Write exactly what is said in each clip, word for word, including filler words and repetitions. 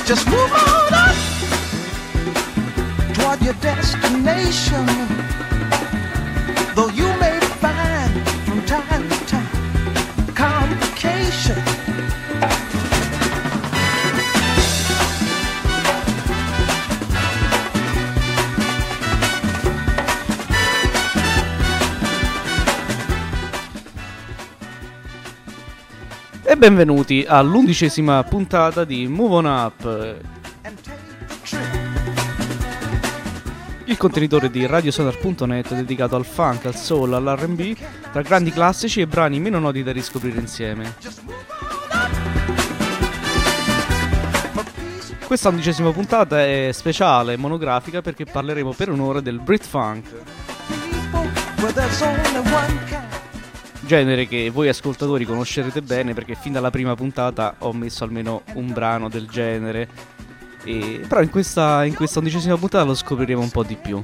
Just move on up toward your destination. Though you may find from time to time complication. E benvenuti all'undicesima puntata di Move On Up, il contenitore di radiosonar punto net dedicato al funk, al soul, all'R and B, tra grandi classici e brani meno noti da riscoprire insieme. Questa undicesima puntata è speciale, monografica, perché parleremo per un'ora del Brit Funk, genere che voi ascoltatori conoscerete bene perché fin dalla prima puntata ho messo almeno un brano del genere, e... però in questa, in questa undicesima puntata lo scopriremo un po' di più.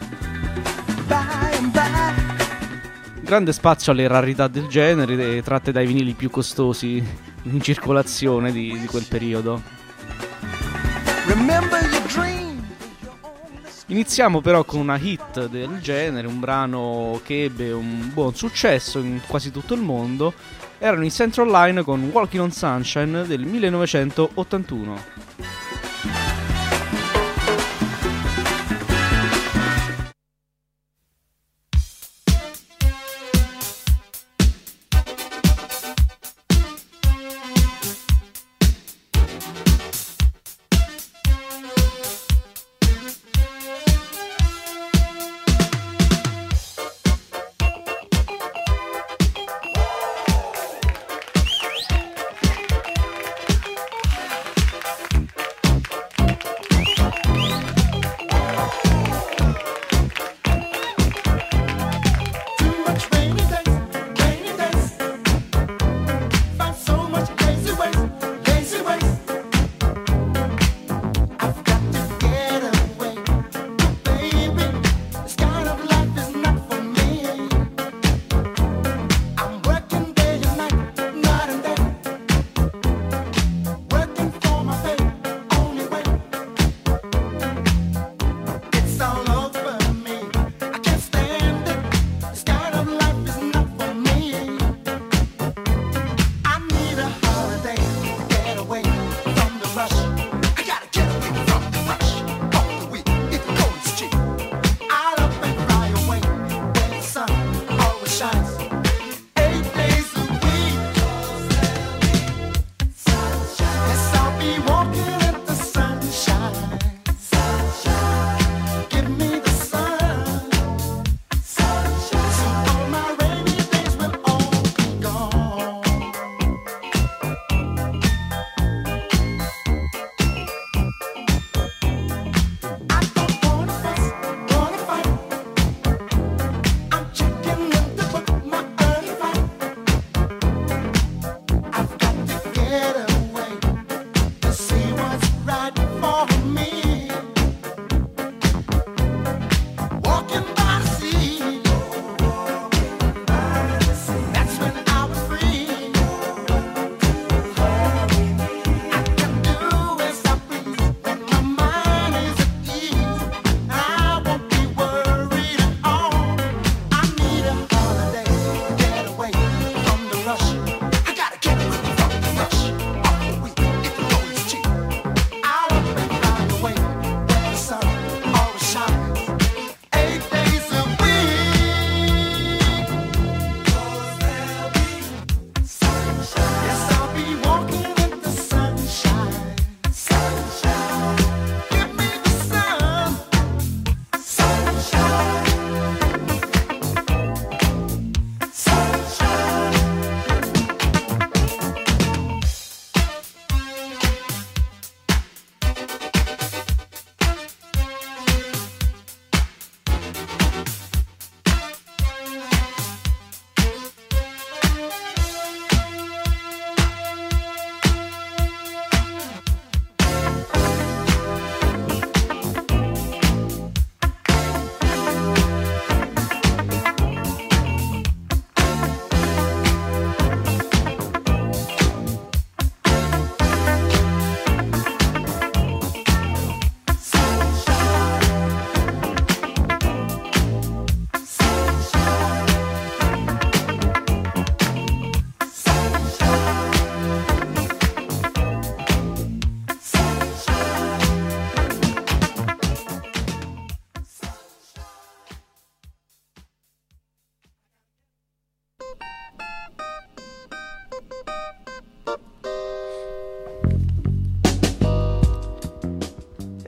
Grande spazio alle rarità del genere, tratte dai vinili più costosi in circolazione di, di quel periodo. Iniziamo però con una hit del genere, un brano che ebbe un buon successo in quasi tutto il mondo. Erano i Central Line con Walking on Sunshine del millenovecentottantuno.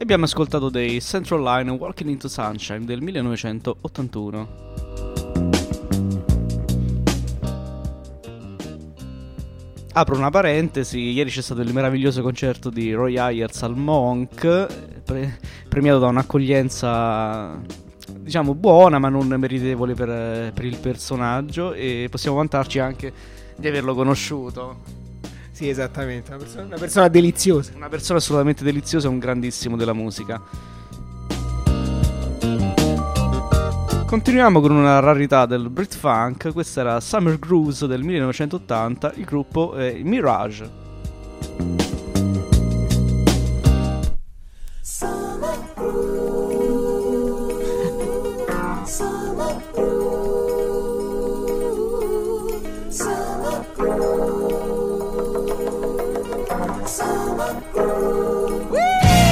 abbiamo ascoltato dei Central Line Walking into Sunshine del millenovecentottantuno. Apro una parentesi, ieri c'è stato il meraviglioso concerto di Roy Ayers al Monk, pre- premiato da un'accoglienza diciamo buona ma non meritevole per, per il personaggio, e possiamo vantarci anche di averlo conosciuto. Sì, esattamente, una persona, una persona deliziosa. Una persona assolutamente deliziosa, un grandissimo della musica. Continuiamo con una rarità del Brit Funk. Questa era Summer Grooves del millenovecentottanta, il gruppo è Mirage. Summer groove, summer groove, summer groove, summer groove. Woo!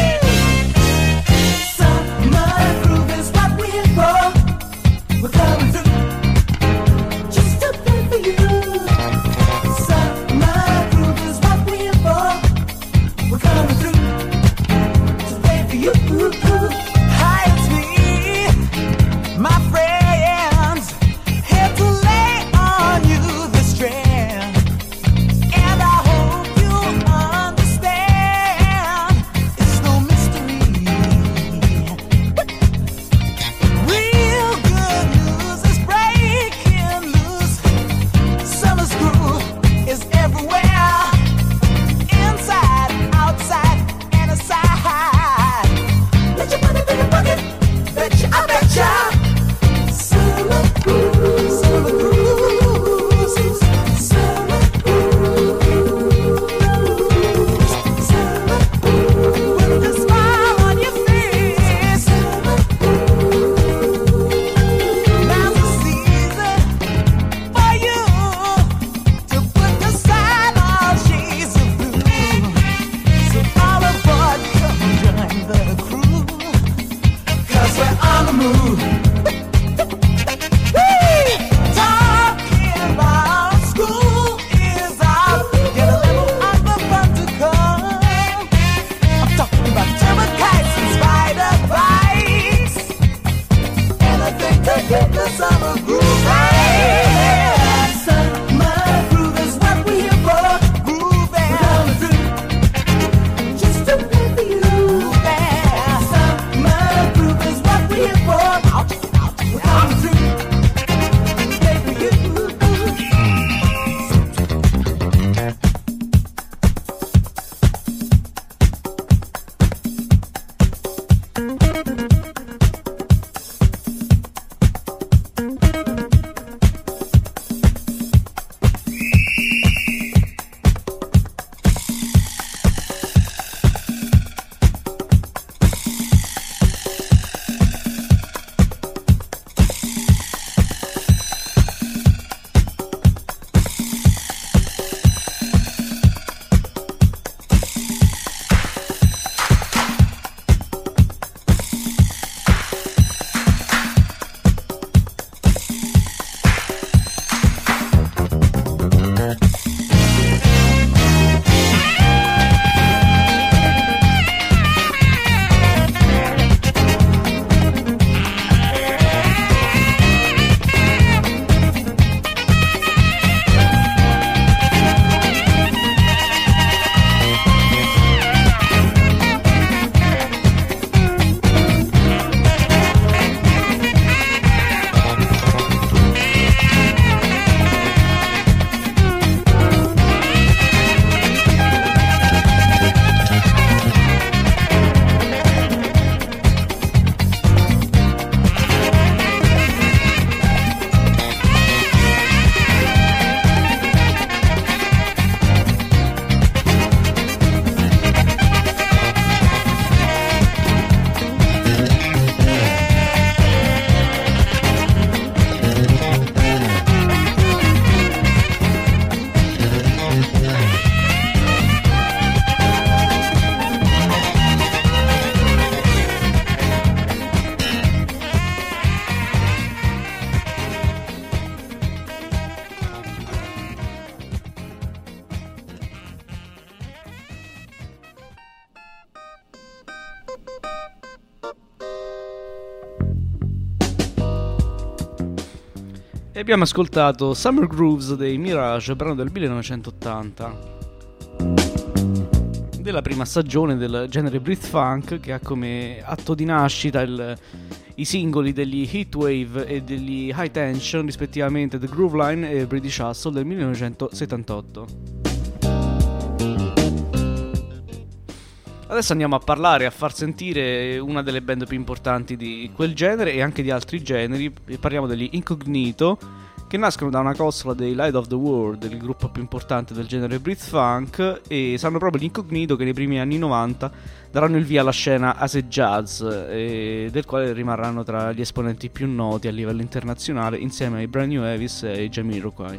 Summer groove is what we're for. We're coming through just to play for you. Summer groove is what we're for. We're coming through. You, hi, it's me, my friends, here to lay on you the strand, and I hope you understand, it's no mystery. Real good news is breaking loose. Summer's groove is everywhere, inside, outside, and aside. Let your money be the bucket, betcha, I betcha. Summer grooves, summer grooves, summer grooves, summer grooves. With a smile on your face, summer grooves. Now's the season for you to put aside all shades of blue. So all aboard, come join the crew. Cause we're on the move. Whee! Talking about school is out. Get a little on the fun to come. I'm talking about turbo kites and spider bites. Anything to keep the summer groove right. Summer groove is what we're here for. Grooving. We're coming through just to play for you. Summer groove is what we're here for. E abbiamo ascoltato Summer Grooves dei Mirage, brano del millenovecentottanta, della prima stagione del genere Breath Funk, che ha come atto di nascita il, i singoli degli Heatwave e degli High Tension, rispettivamente The Groove Line e British Hustle del millenovecentosettantotto. Adesso andiamo a parlare, a far sentire una delle band più importanti di quel genere e anche di altri generi. Parliamo degli Incognito, che nascono da una costola dei Light of the World, il gruppo più importante del genere Breath Funk, e saranno proprio gli Incognito che nei primi anni novanta daranno il via alla scena acid jazz, e del quale rimarranno tra gli esponenti più noti a livello internazionale insieme ai Brand New Avis e ai Jamiroquai.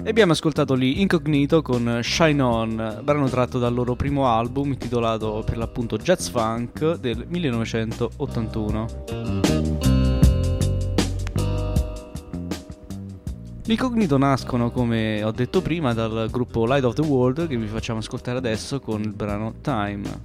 E abbiamo ascoltato lì Incognito con Shine On, brano tratto dal loro primo album intitolato per l'appunto Jazz Funk del millenovecentottantuno. Gli Incognito nascono, come ho detto prima, dal gruppo Light of the World, che vi facciamo ascoltare adesso con il brano Time.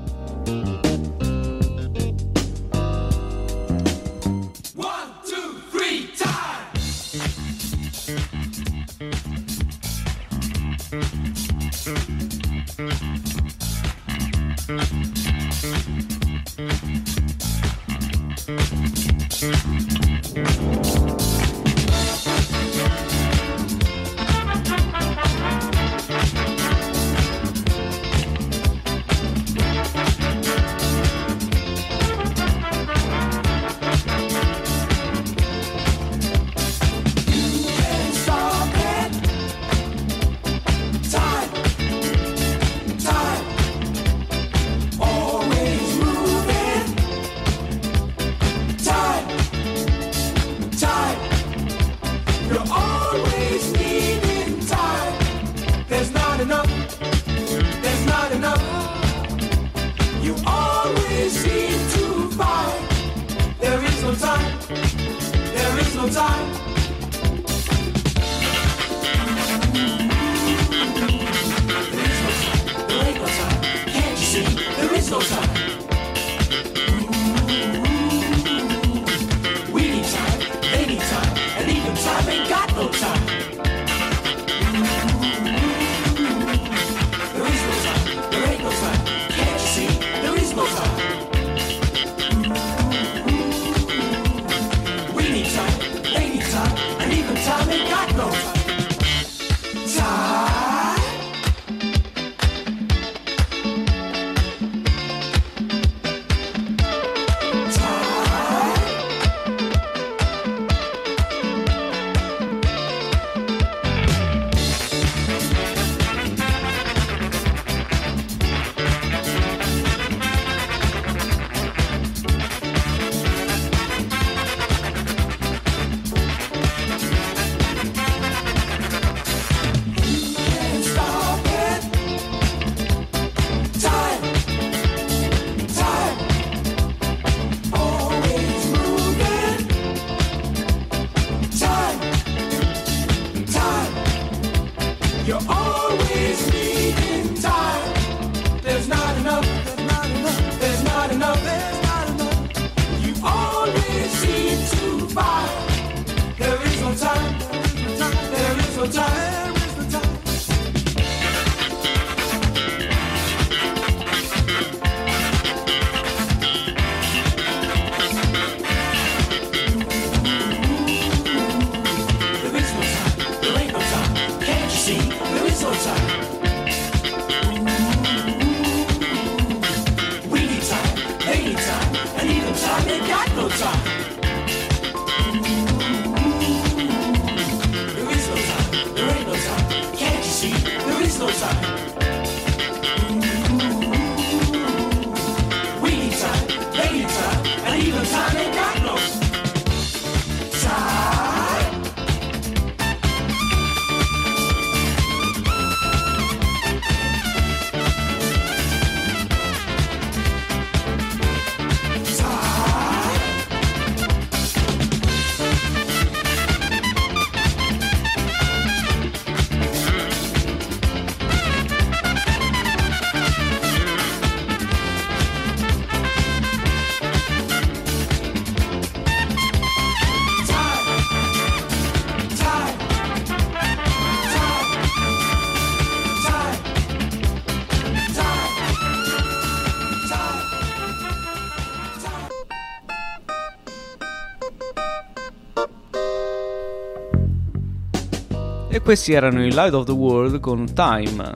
E questi erano i Light of the World con Time,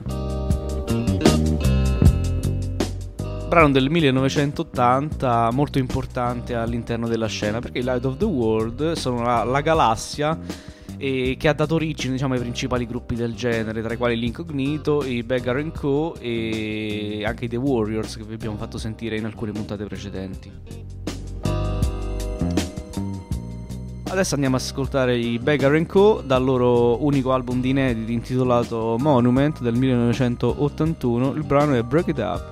brano del millenovecentottanta molto importante all'interno della scena, perché i Light of the World sono la, la galassia e che ha dato origine, diciamo, ai principali gruppi del genere, tra i quali l'Incognito, i Beggar and Co e anche i The Warriors, che vi abbiamo fatto sentire in alcune puntate precedenti. Adesso andiamo ad ascoltare i Beggar and Co. dal loro unico album di inediti intitolato Monument del millenovecentottantuno. Il brano è Break It Up.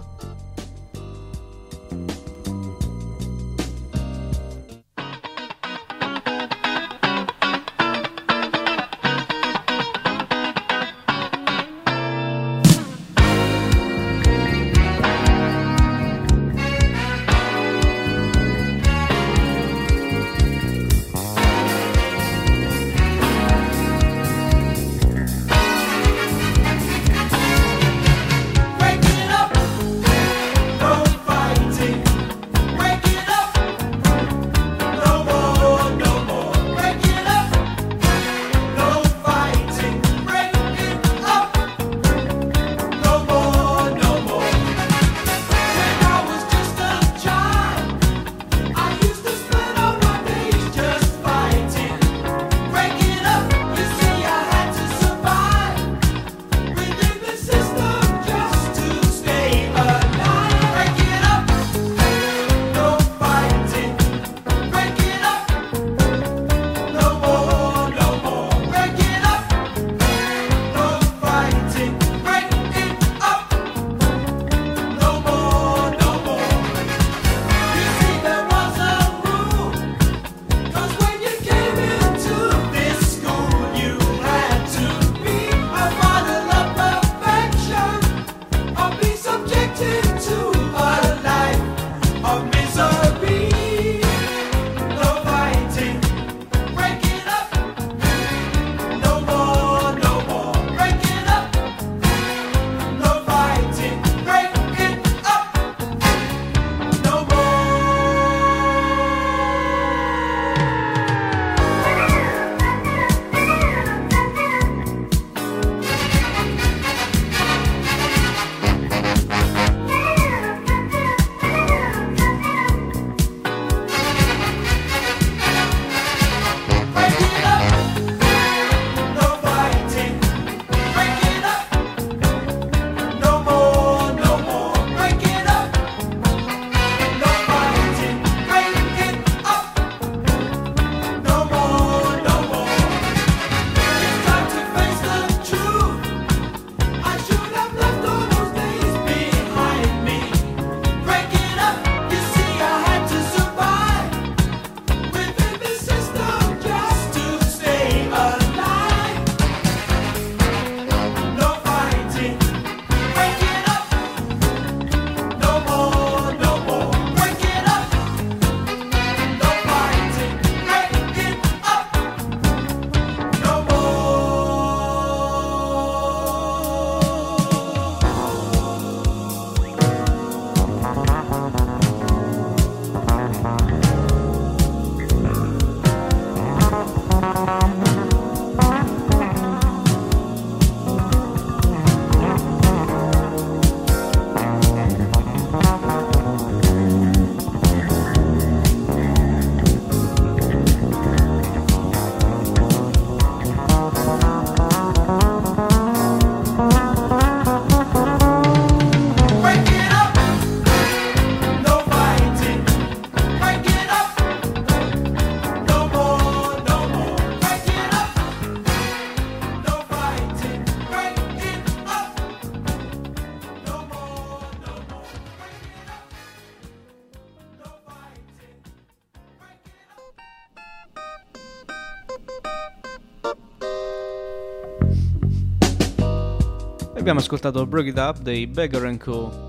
Abbiamo ascoltato Break It Up dei Beggar and Co.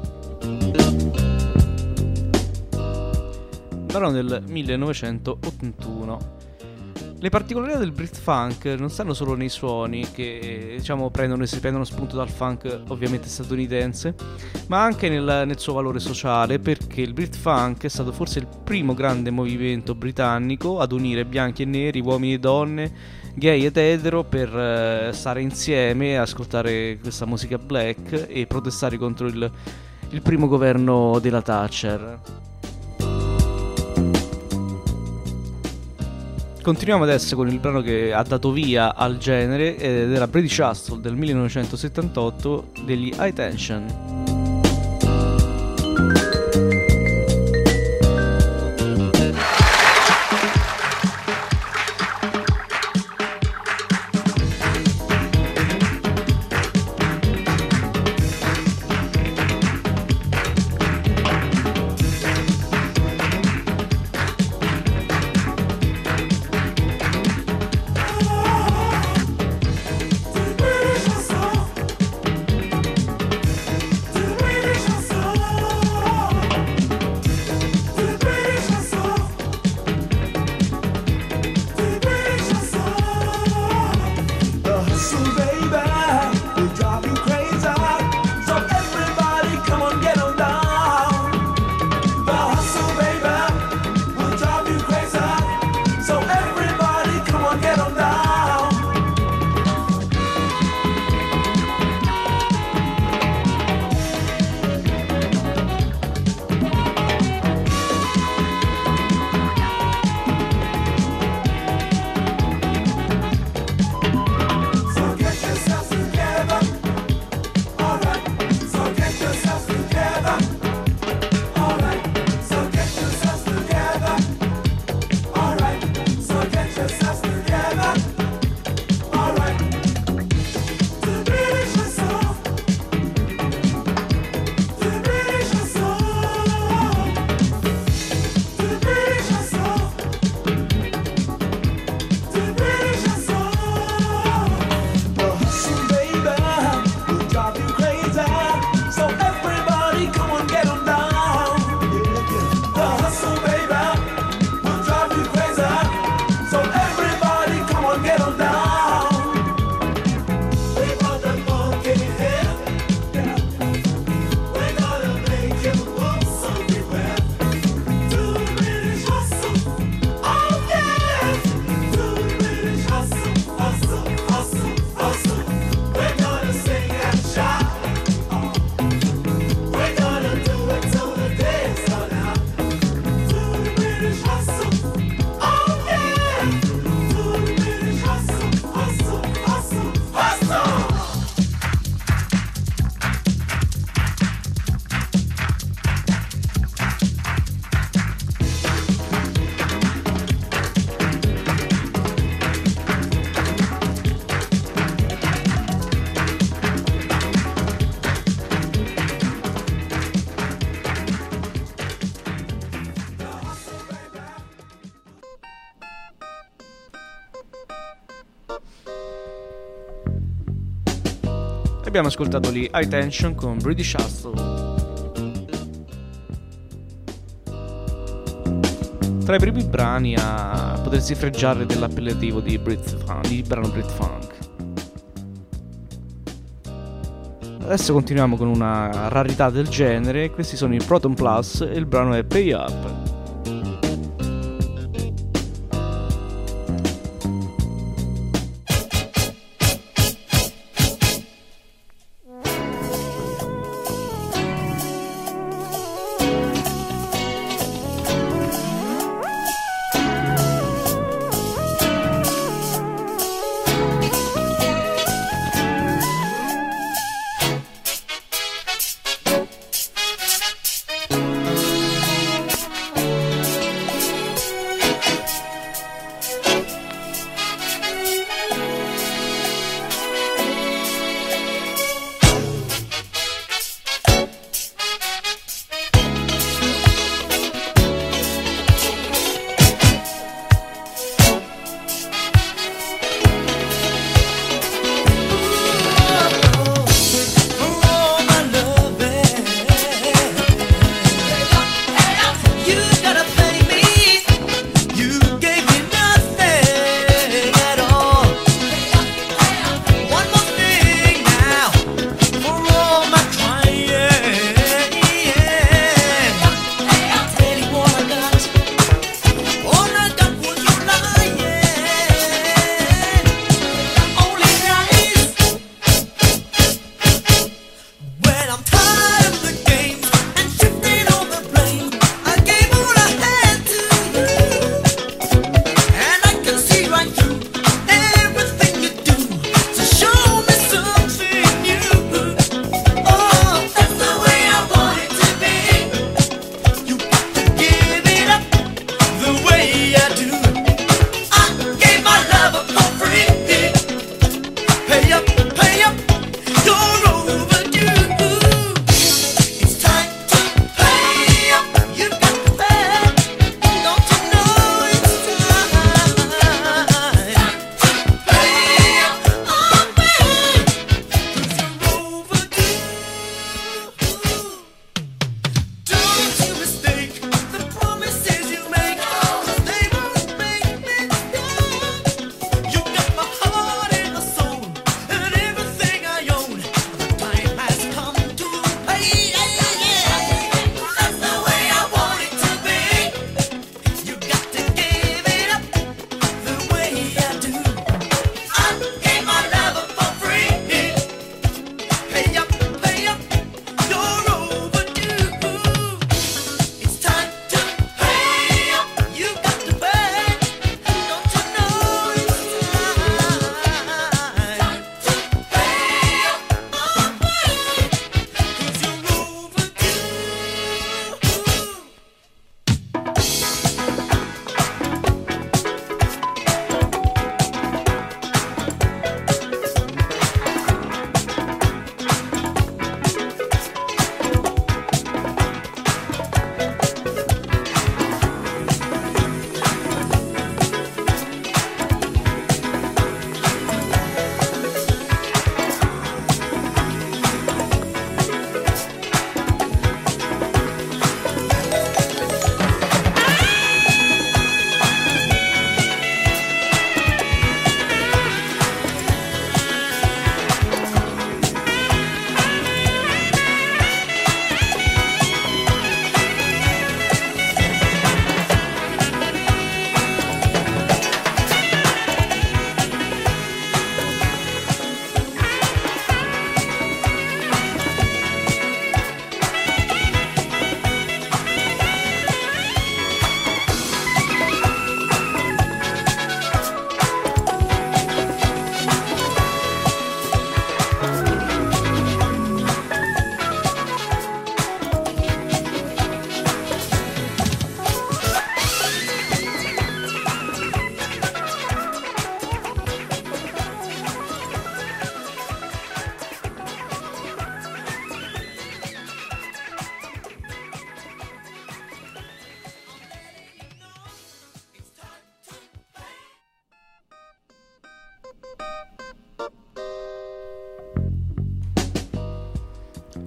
Brano del millenovecentottantuno. Le particolarità del Brit Funk non stanno solo nei suoni, che diciamo prendono e si prendono spunto dal funk ovviamente statunitense, ma anche nel, nel suo valore sociale, perché il Brit Funk è stato forse il primo grande movimento britannico ad unire bianchi e neri, uomini e donne, gay ed etero, per eh, stare insieme e ascoltare questa musica black e protestare contro il, il primo governo della Thatcher. Continuiamo adesso con il brano che ha dato via al genere, ed era British Hustle del millenovecentosettantotto degli High Tension. Abbiamo ascoltato lì High Tension con British Hustle. Tra i primi brani a potersi freggiare dell'appellativo di, Brit, di brano Brit Funk. Adesso continuiamo con una rarità del genere. Questi sono i Proton Plus e il brano è Pay Up.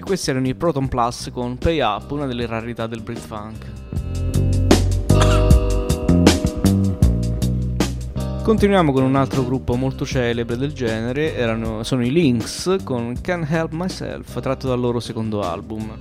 Questi erano i Proton Plus con Pay Up, una delle rarità del Britfunk. Continuiamo con un altro gruppo molto celebre del genere, erano, sono i Lynx con Can't Help Myself, tratto dal loro secondo album.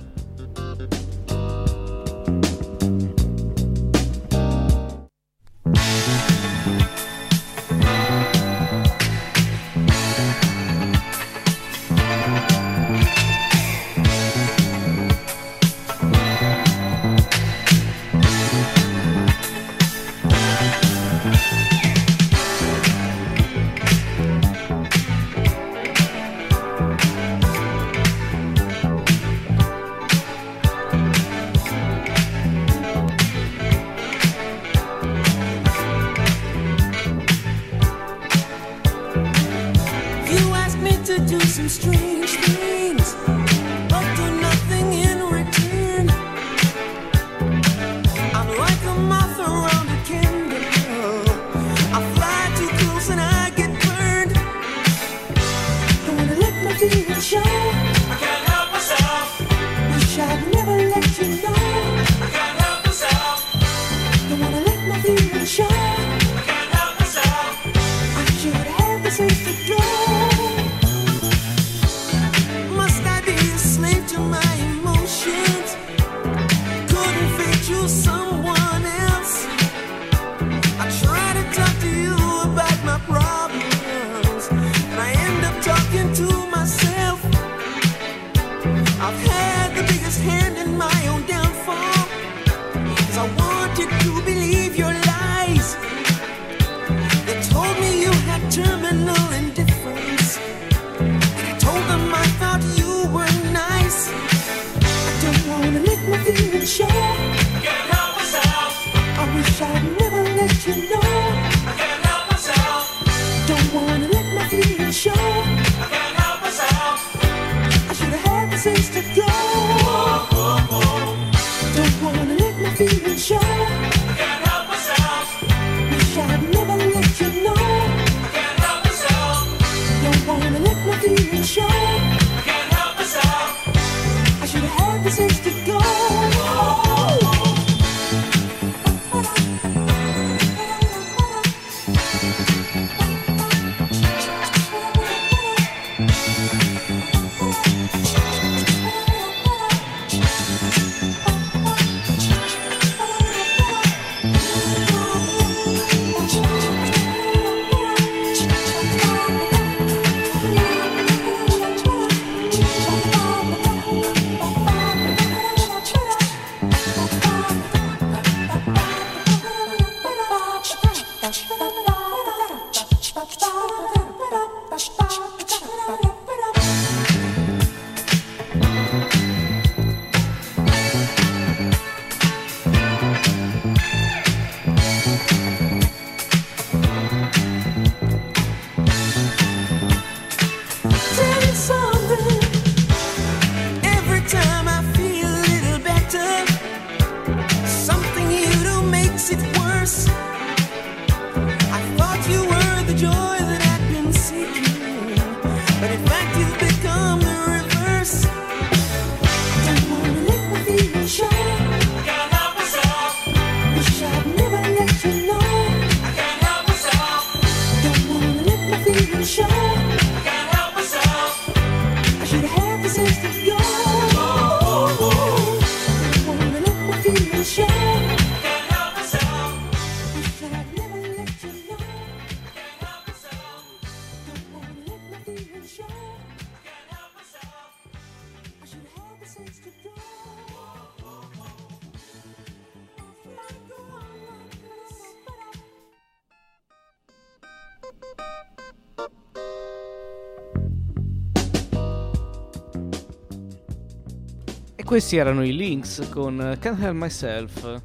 Questi erano i Lynx con Can't Help Myself.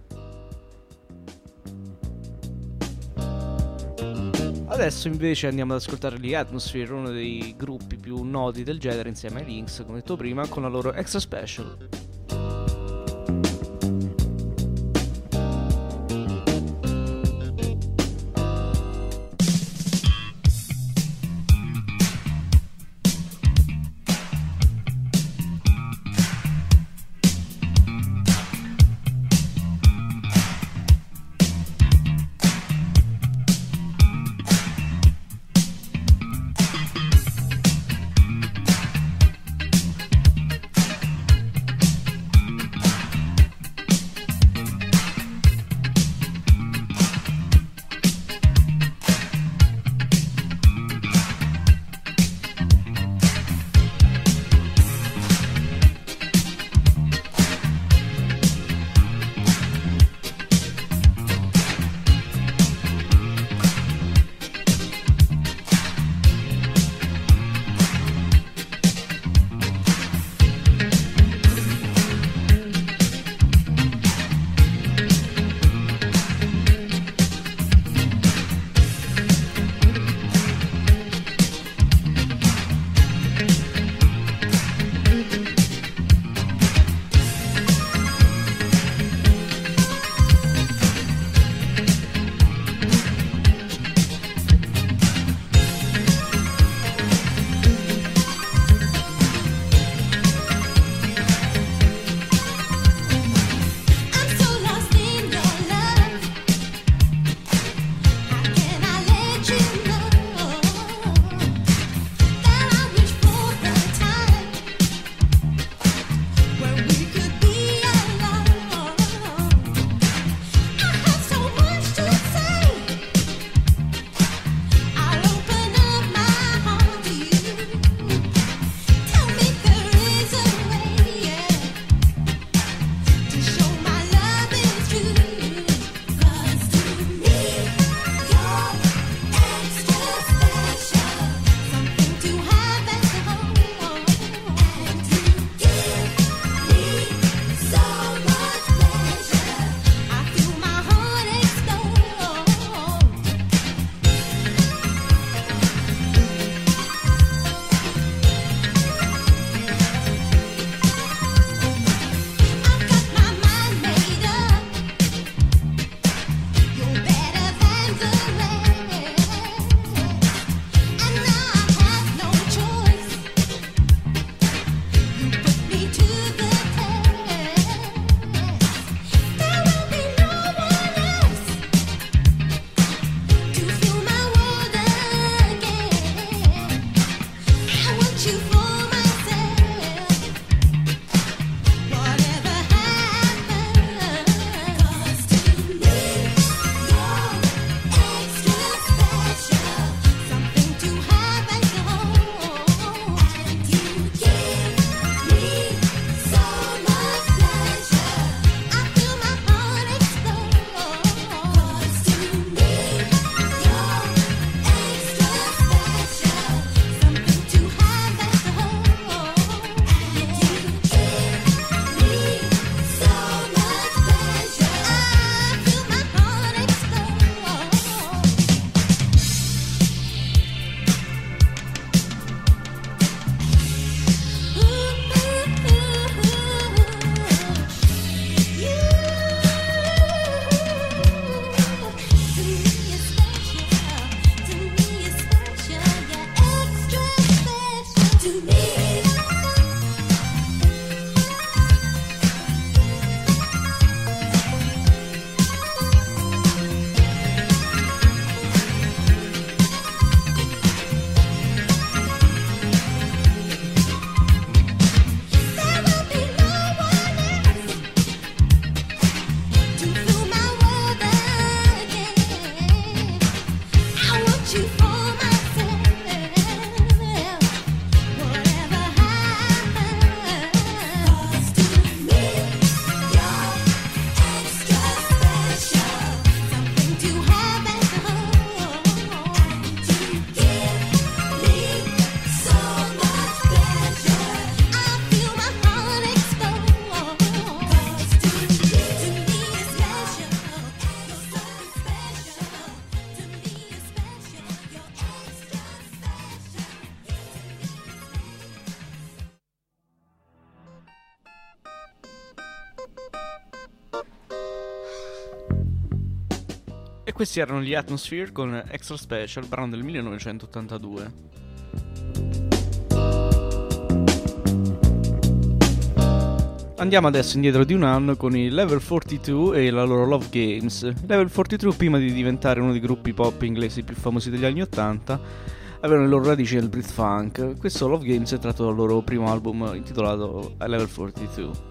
Adesso invece andiamo ad ascoltare gli Atmosphere, uno dei gruppi più noti del genere insieme ai Lynx, come detto prima, con la loro Extra Special. Questi erano gli Atmosphere con Extra Special, brano del millenovecentottantadue. Andiamo adesso indietro di un anno con i Level quarantadue e la loro Love Games. Level quarantadue, prima di diventare uno dei gruppi pop inglesi più famosi degli anni ottanta, avevano le loro radici nel Brit Funk. Questo Love Games è tratto dal loro primo album intitolato Level quarantadue.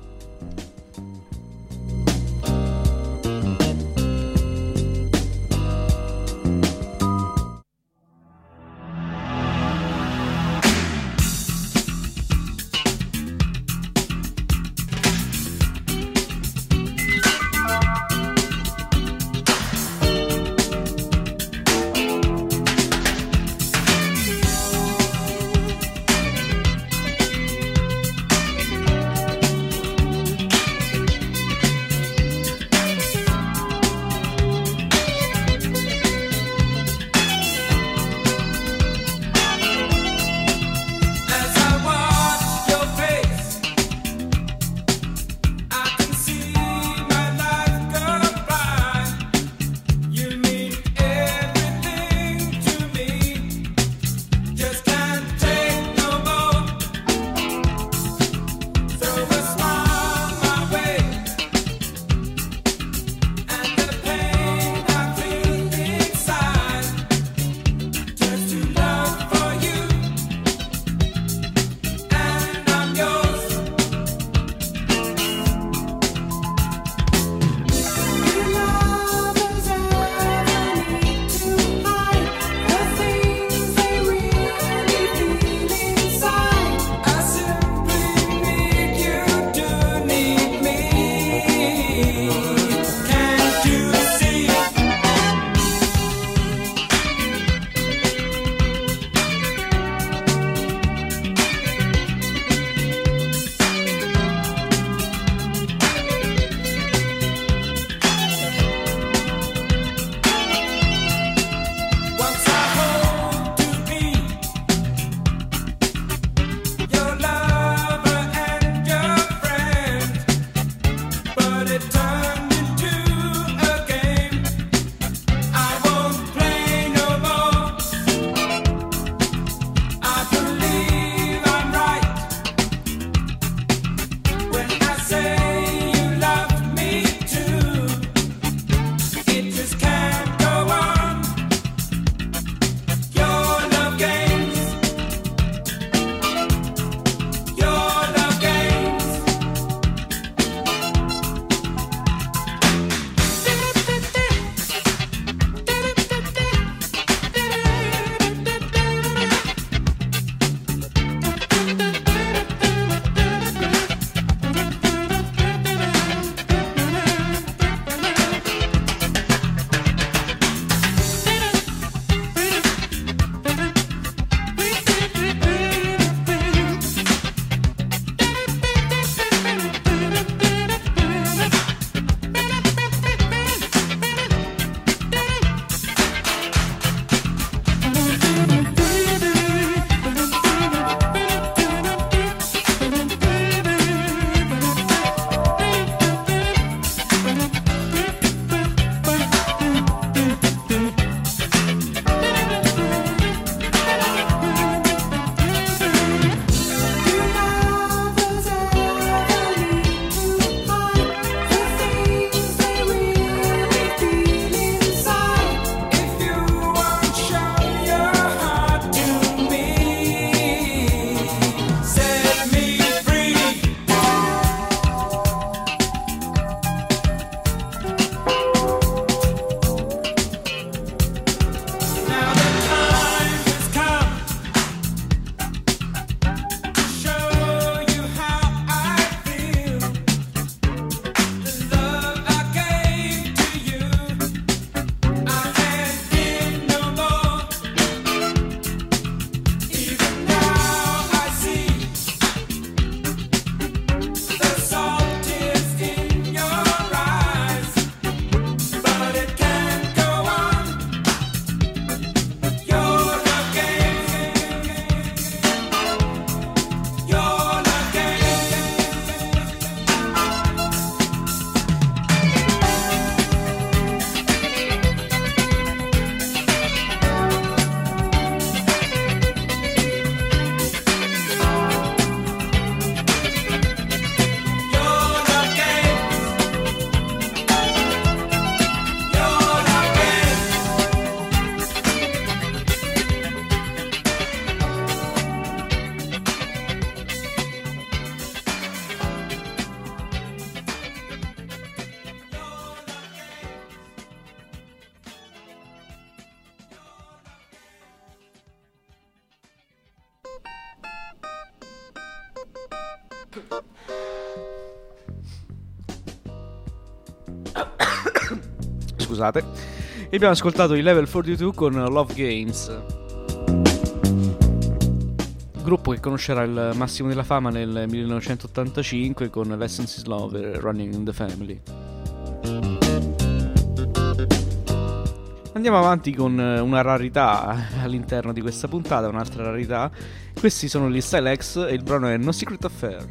Scusate. E abbiamo ascoltato i Level quarantadue con Love Games, gruppo che conoscerà il massimo della fama nel millenovecentottantacinque con L'Essence is Love e Running in the Family. Andiamo avanti con una rarità all'interno di questa puntata, un'altra rarità. Questi sono gli Style X e il brano è No Secret Affair.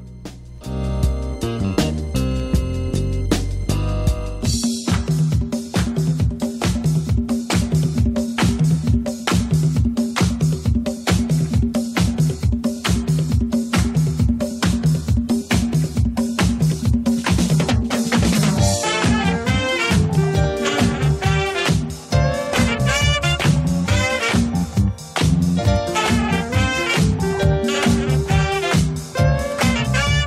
Thank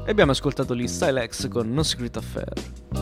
E abbiamo ascoltato gli Stylex con No Secret Affair.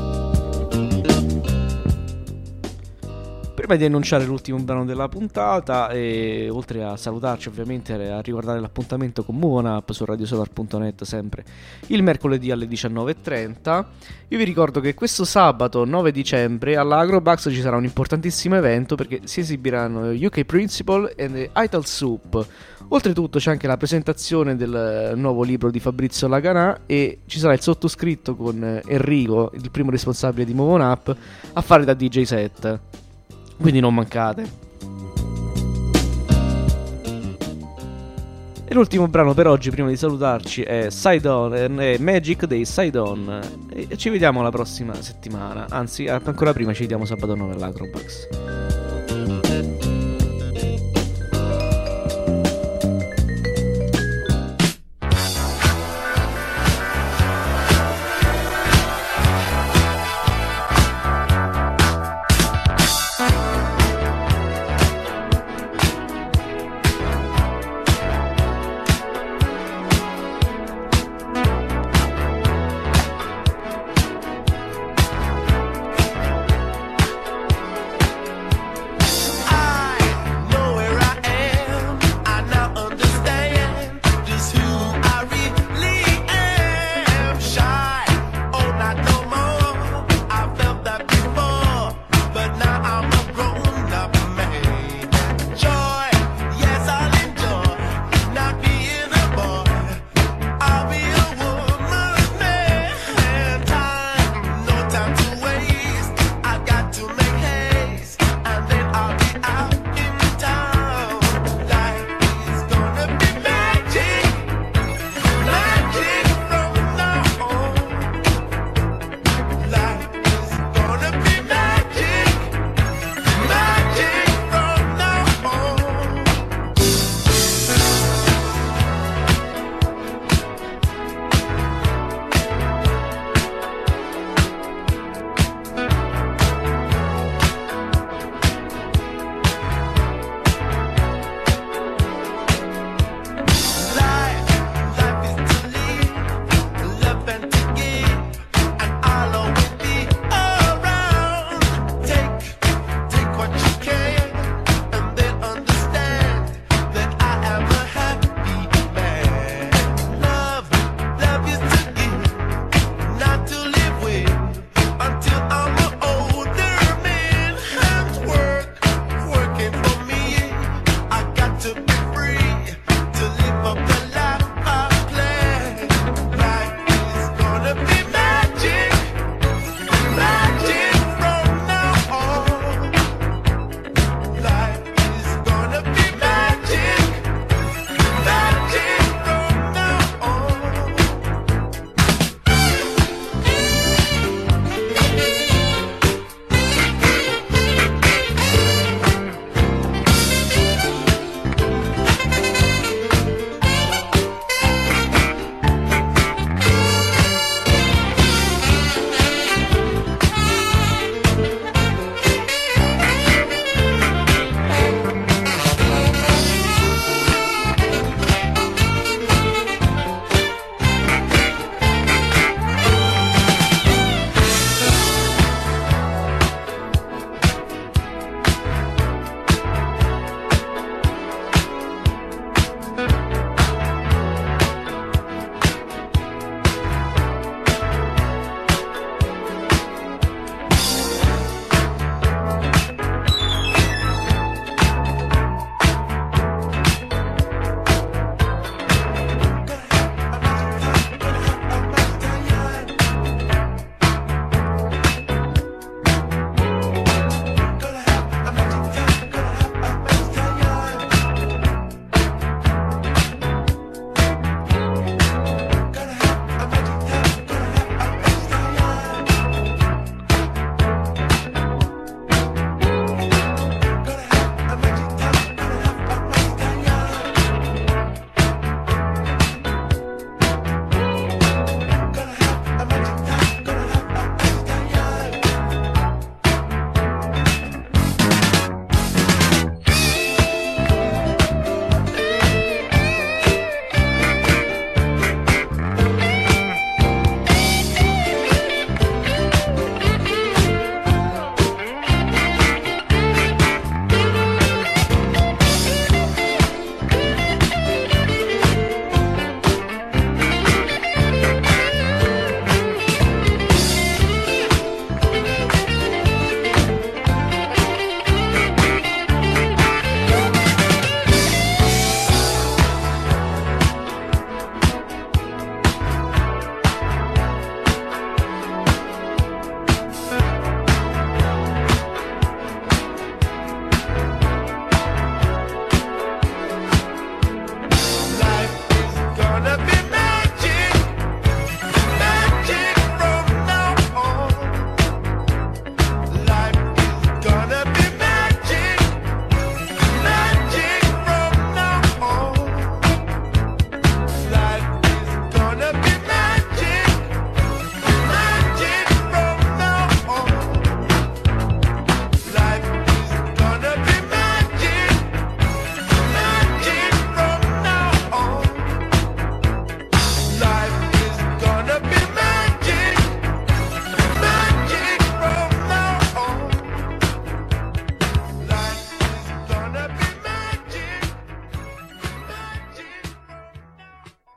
Prima di annunciare l'ultimo brano della puntata, e oltre a salutarci ovviamente, a ricordare l'appuntamento con Move On Up su radiosolar punto net sempre il mercoledì alle diciannove e trenta, io vi ricordo che questo sabato nove dicembre alla Agrobucks ci sarà un importantissimo evento, perché si esibiranno U K Principle e Ital Soup. Oltretutto c'è anche la presentazione del nuovo libro di Fabrizio Laganà e ci sarà il sottoscritto con Enrico, il primo responsabile di Move On Up, a fare da D J set. Quindi non mancate. E l'ultimo brano per oggi, prima di salutarci, è Side On, è Magic dei Side On. E ci vediamo la prossima settimana. Anzi, ancora prima ci vediamo sabato nove all'Acrobax.